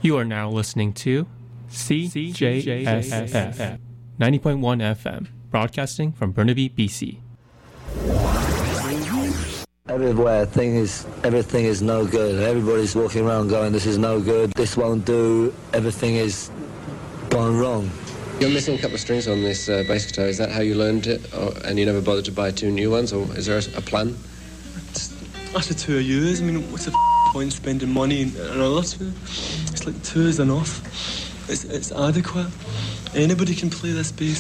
You are now listening to CJSF 90.1 FM, broadcasting from Burnaby, BC. Everywhere, everything is no good. Everybody's walking around going, this is no good, this won't do, everything is gone wrong. You're missing a couple of strings on this bass guitar. Is that how you learned it? And you never bothered to buy two new ones? Or is there a plan? After 2 years, I mean, what's the point spending money on all that? It's like 2 is enough. It's adequate. Anybody can play this bass.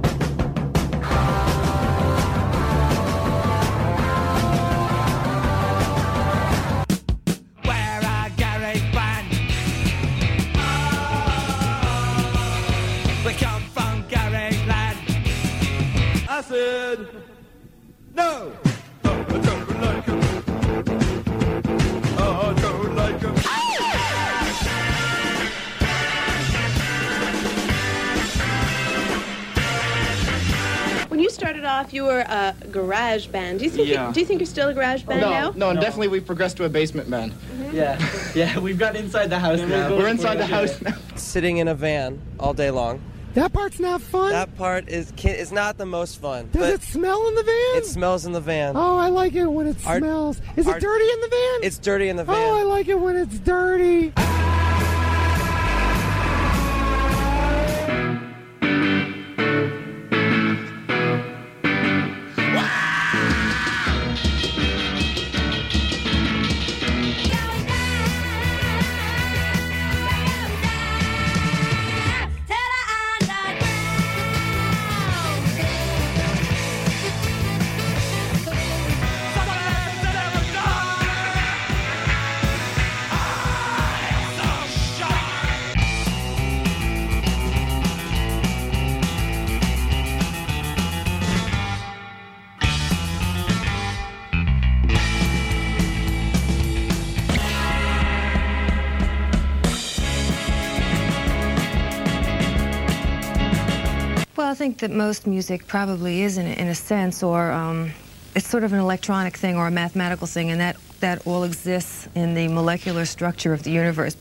No! No, I don't like him. Oh, I don't like him. When you started off, you were a garage band. Do you think you're still a garage band now? No, definitely we've progressed to a basement band. Mm-hmm. Yeah, we've got inside the house now. We're inside the house now. Sitting in a van all day long. That part's not fun. That part is not the most fun. Does it smell in the van? It smells in the van. Oh, I like it when it smells. Is it dirty in the van? It's dirty in the van. Oh, I like it when it's dirty. Well, I think that most music probably is in a sense, or it's sort of an electronic thing or a mathematical thing, and that all exists in the molecular structure of the universe.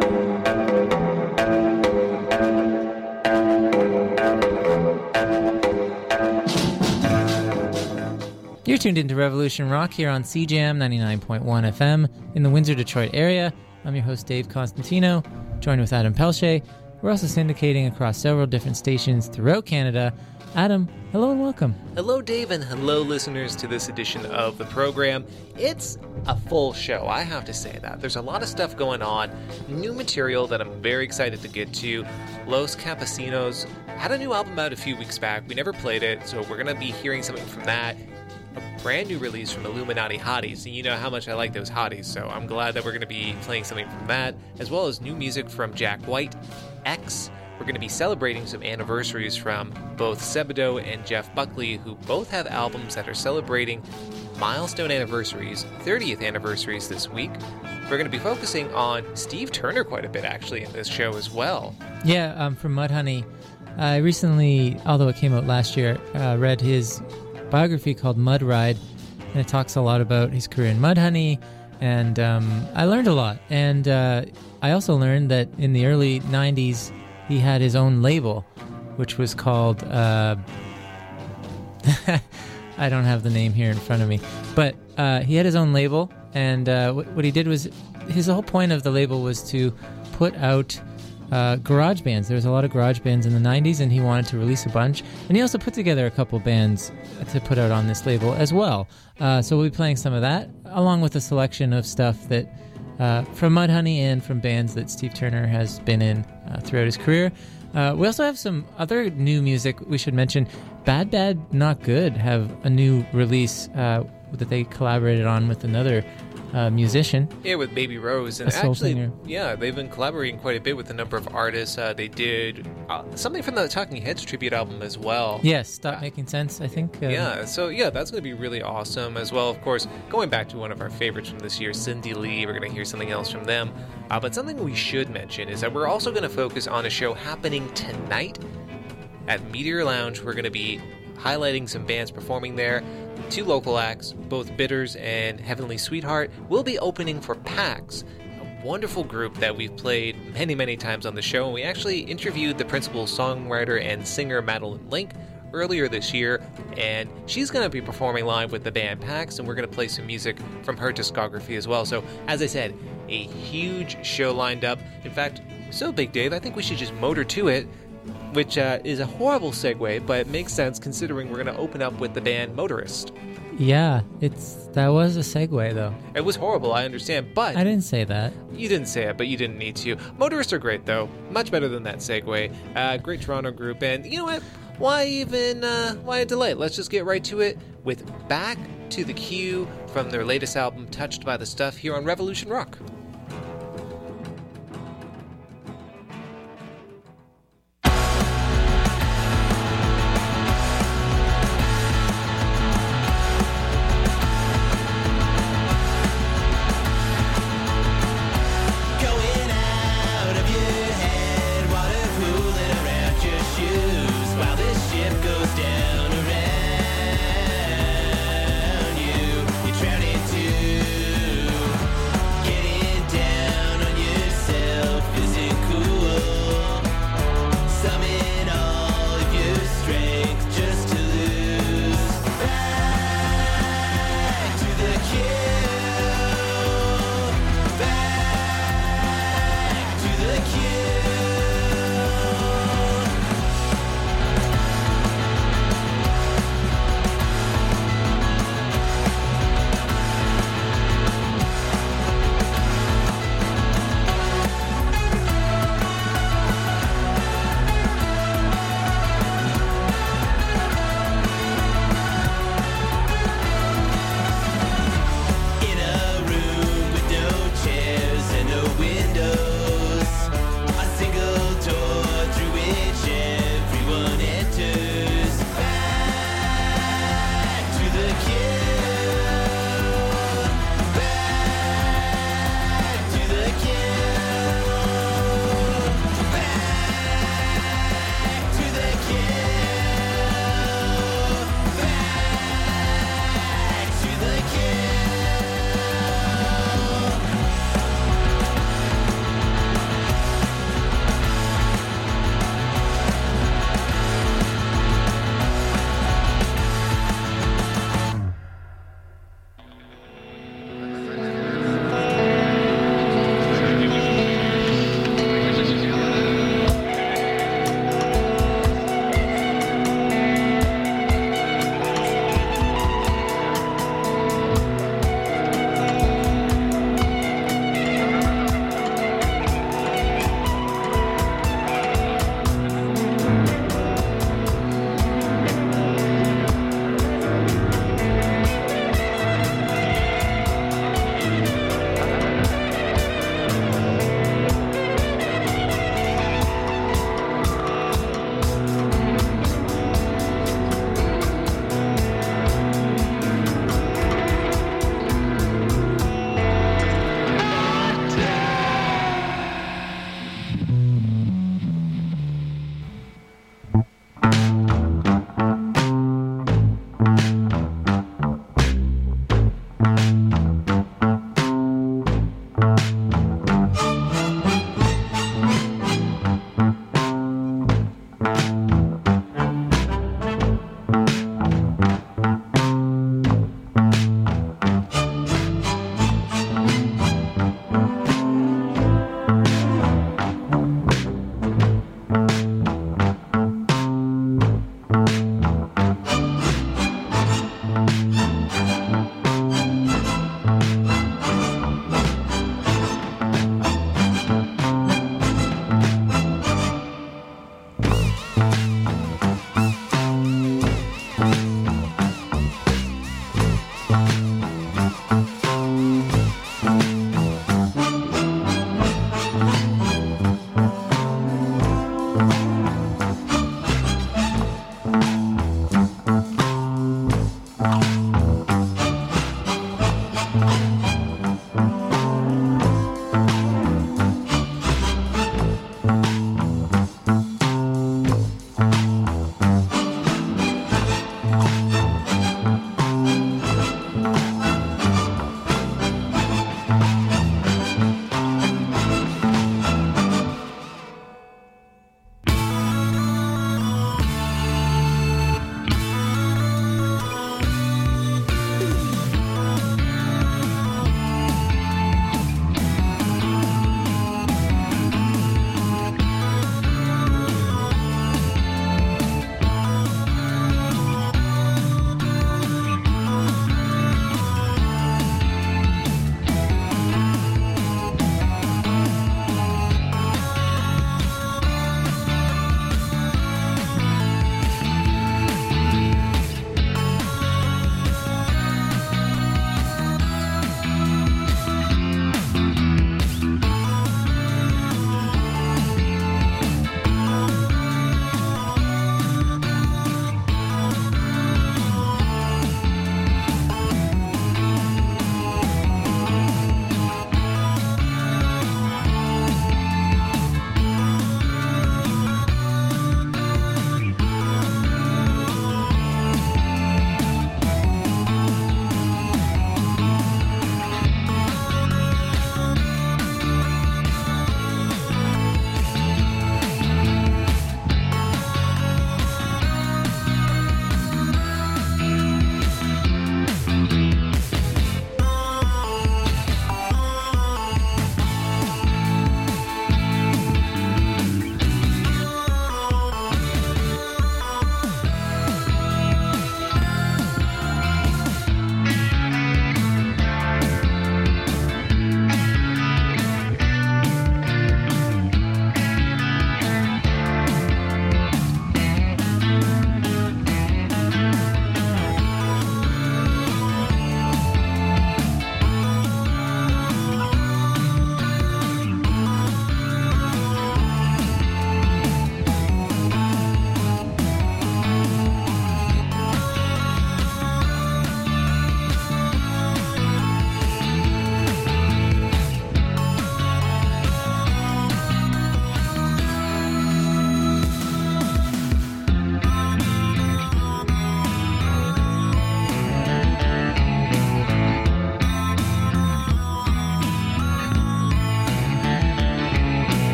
You're tuned into Revolution Rock here on CJAM 99.1 FM in the Windsor, Detroit area. I'm your host, Dave Constantino, joined with Adam Pelche. We're also syndicating across several different stations throughout Canada. Adam, hello and welcome. Hello, Dave, and hello, listeners, to this edition of the program. It's a full show, I have to say that. There's a lot of stuff going on, new material that I'm very excited to get to. Los Campesinos had a new album out a few weeks back. We never played it, so we're going to be hearing something from that. A brand new release from Illuminati Hotties, and you know how much I like those Hotties, so I'm glad that we're going to be playing something from that, as well as new music from Jack White, X. We're going to be celebrating some anniversaries from both Sebadoh and Jeff Buckley, who both have albums that are celebrating milestone anniversaries, 30th anniversaries this week. We're going to be focusing on Steve Turner quite a bit, actually, in this show as well. Yeah, from Mudhoney. I recently, although it came out last year, read his biography called Mud Ride, and it talks a lot about his career in Mudhoney, and I learned a lot. And I also learned that in the early 90s, he had his own label, which was called, I don't have the name here in front of me, but he had his own label, and what he did was, his whole point of the label was to put out garage bands. There was a lot of garage bands in the 90s, and he wanted to release a bunch, and he also put together a couple bands to put out on this label as well. So we'll be playing some of that, along with a selection of stuff that from Mudhoney and from bands that Steve Turner has been in throughout his career. We also have some other new music we should mention. Bad Bad Not Good have a new release that they collaborated on with another musician. Yeah, with Baby Rose. And actually, yeah, they've been collaborating quite a bit with a number of artists. They did something from the Talking Heads tribute album as well. Yes, Stop Making Sense, I think. So that's going to be really awesome as well. Of course, going back to one of our favorites from this year, Cindy Lee, we're going to hear something else from them. But something we should mention is that we're also going to focus on a show happening tonight at Meteor Lounge. We're going to be highlighting some bands performing there. 2 local acts, both Bitters and Heavenly Sweetheart, will be opening for PAX. wonderful group that we've played many, many times on the show, and we actually interviewed the principal songwriter and singer Madeline Link earlier this year, and she's going to be performing live with the band Pax, and we're going to play some music from her discography as well. So, as I said, a huge show lined up. In fact, so big, Dave, I think we should just motor to it, which is a horrible segue, but it makes sense considering we're going to open up with the band Motorist. Yeah, that was a segue, though. It was horrible, I understand, but... I didn't say that. You didn't say it, but you didn't need to. Motorists are great, though. Much better than that segue. Great Toronto group, and you know what? Why delay? Let's just get right to it with Back to the Queue from their latest album, Touched by the Stuff, here on Revolution Rock. Get in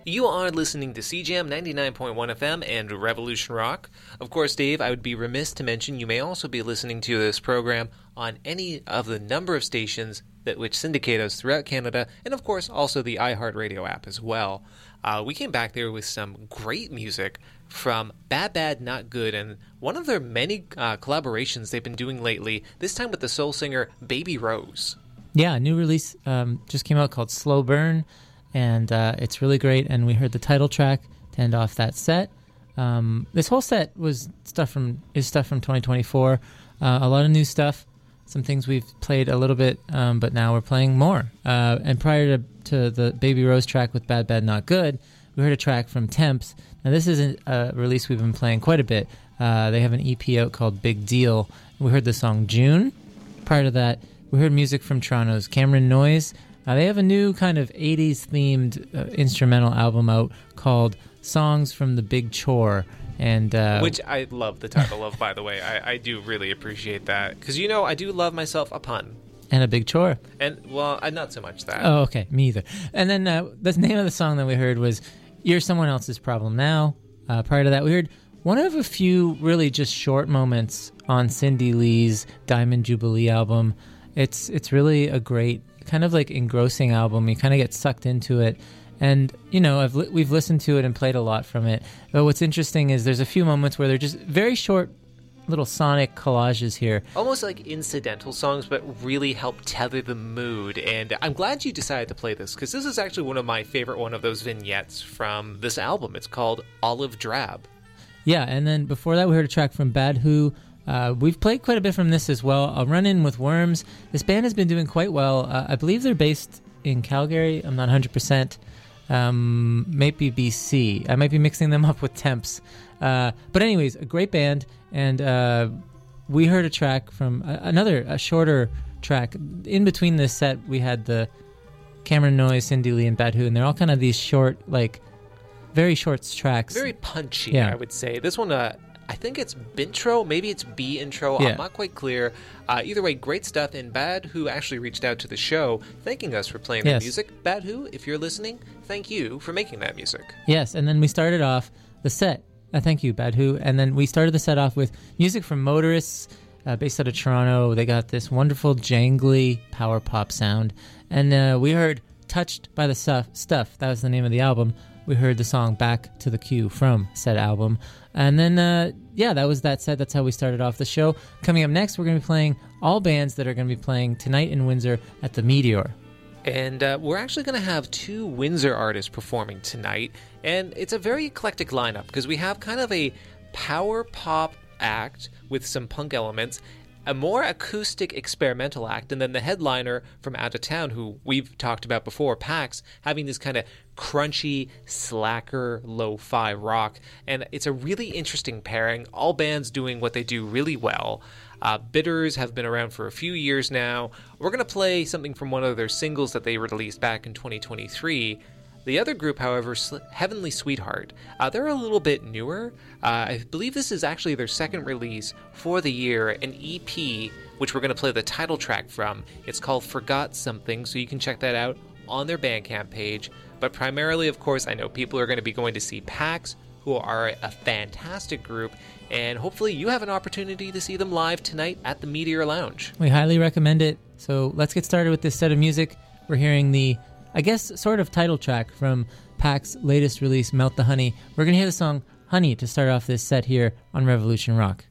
You are listening to CJAM 99.1 FM and Revolution Rock. Of course, Dave, I would be remiss to mention you may also be listening to this program on any of the number of stations that which syndicate us throughout Canada, and of course also the iHeartRadio app as well. We came back there with some great music from Bad Bad Not Good, and one of their many collaborations they've been doing lately, this time with the soul singer Baby Rose. Yeah, a new release just came out called Slow Burn, and it's really great, and we heard the title track to end off that set. This whole set was stuff from 2024, a lot of new stuff, some things we've played a little bit, but now we're playing more. And prior to the Baby Rose track with Bad Bad Not Good, we heard a track from Temps. Now this isn't a release we've been playing quite a bit. They have an EP out called Big Deal. We heard the song June. Prior to that, we heard music from Toronto's Cameron Noise. They have a new kind of 80s-themed instrumental album out called Songs from the Big Chore. And which I love the title of, by the way. I do really appreciate that. Because, you know, I do love myself a pun. And a big chore. And, well, not so much that. Oh, okay. Me either. And then the name of the song that we heard was You're Someone Else's Problem Now. Prior to that, we heard one of a few really just short moments on Cindy Lee's Diamond Jubilee album. It's really a great, kind of like engrossing album. You kind of get sucked into it. And, you know, we've listened to it and played a lot from it. But what's interesting is there's a few moments where they're just very short little sonic collages here. Almost like incidental songs, but really help tether the mood. And I'm glad you decided to play this, because this is actually one of my favorite one of those vignettes from this album. It's called Olive Drab. Yeah, and then before that we heard a track from Bad Who. We've played quite a bit from this as well. A Run-In with Worms. This band has been doing quite well. I believe they're based in Calgary. I'm not 100%. Maybe BC. I might be mixing them up with Temps. But anyways, a great band. And we heard a track from a shorter track. In between this set, we had the Cameron Noise, Cindy Lee, and Bad Who. And they're all kind of these short, like, very short tracks. Very punchy, yeah. I would say. This one, I think it's Bintro, maybe it's B intro. Yeah. I'm not quite clear. Either way, great stuff. And Bad Who actually reached out to the show, thanking us for playing their music. Bad Who, if you're listening, thank you for making that music. Yes, and then we started off the set. Thank you, Bad Who. And then we started the set off with music from Motorists, based out of Toronto. They got this wonderful, jangly power pop sound. And we heard Touched by the Stuff. That was the name of the album. We heard the song Back to the Queue from said album. And then, that was that set. That's how we started off the show. Coming up next, we're going to be playing all bands that are going to be playing tonight in Windsor at the Meteor. And we're actually going to have 2 Windsor artists performing tonight. And it's a very eclectic lineup because we have kind of a power pop act with some punk elements, a more acoustic experimental act, and then the headliner from out of town, who we've talked about before, Pax, having this kind of crunchy, slacker, lo-fi rock. And it's a really interesting pairing. All bands doing what they do really well. Bitters have been around for a few years now. We're going to play something from one of their singles that they released back in 2023. The other group, however, Heavenly Sweetheart, they're a little bit newer. I believe this is actually their second release for the year, an EP, which we're going to play the title track from. It's called Forgot Something, so you can check that out on their Bandcamp page. But primarily, of course, I know people are going to be going to see Pax, who are a fantastic group, and hopefully you have an opportunity to see them live tonight at the Meteor Lounge. We highly recommend it. So let's get started with this set of music. We're hearing the, I guess, sort of title track from Pax's latest release, Melt the Honey. We're going to hear the song Honey to start off this set here on Revolution Rock.